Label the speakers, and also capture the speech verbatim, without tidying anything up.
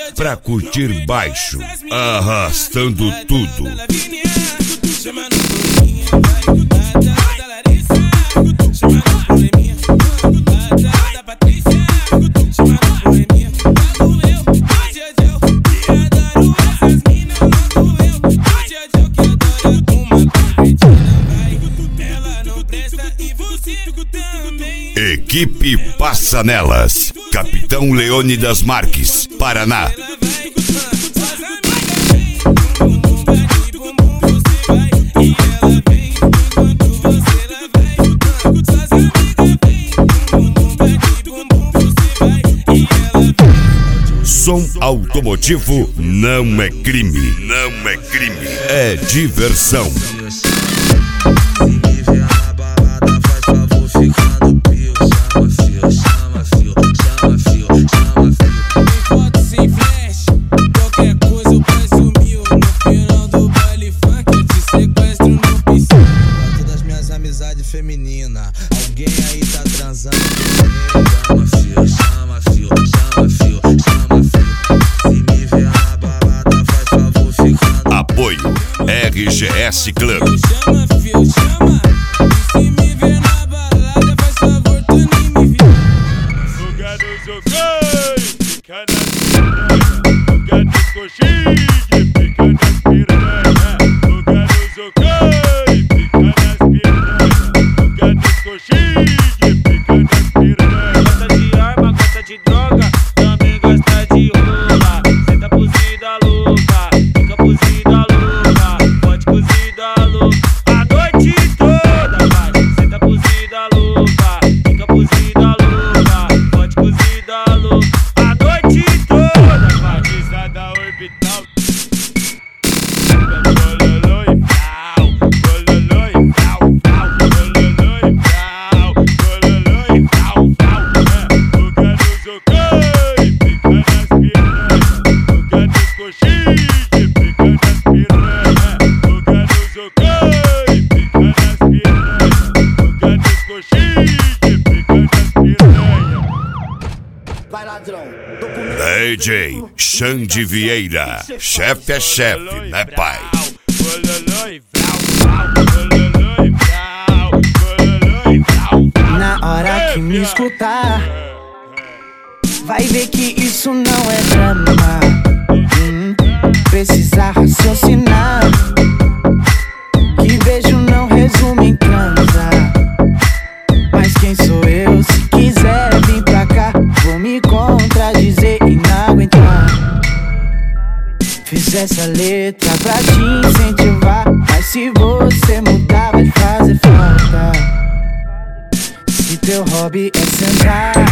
Speaker 1: pra curtir baixo, arrastando tudo. Equipe Passa Nelas, Capitão Leônidas Marques, Paraná. Som automotivo não é crime, não é crime, é diversão.
Speaker 2: Feminina, alguém aí tá transando? Chama fio, chama fio, chama fio, chama fio. Se me ver na balada, faz favor ficando.
Speaker 1: Apoio R G S Club.
Speaker 2: Chama fio, chama. E se me ver na balada, faz favor tu nem me viu.
Speaker 3: Lugar no jogo, fica nas piranha. Lugar no coxinha, fica nas piranha. Lugar no jogo.
Speaker 4: Gosta de arma, gosta de droga, também gosta de rola. Senta cozida louca, fica cozida louca, pode cozida louca a noite toda, vai. Senta cozida louca, fica cozida louca, pode cozida louca a noite toda, vai.
Speaker 3: Risada orbital. Bololô e pau, bololô e pau, pau, bololô e pau, bololô e pau, pau. Lugar no jogo, fica nas piranha. Lugar no coxinha, fica nas piranha. Lugar no jogo, fica nas piranha. Lugar no coxinha, fica nas piranha.
Speaker 5: Vai, ladrão.
Speaker 1: D J Xande Vieira, chefe é chefe, né, pai?
Speaker 3: Bololô e pau, pau, bololô e pau, bololô e pau, pau.
Speaker 5: Na hora que me escutar, vai ver que isso não é drama. Hum, precisa raciocinar, que beijo não resume em transa. Mas quem sou eu? Se quiser vir pra cá, vou me contradizer e não aguentar. Fiz essa letra pra te incentivar, mas se você mudar vai fazer falta. Se teu hobby é sentar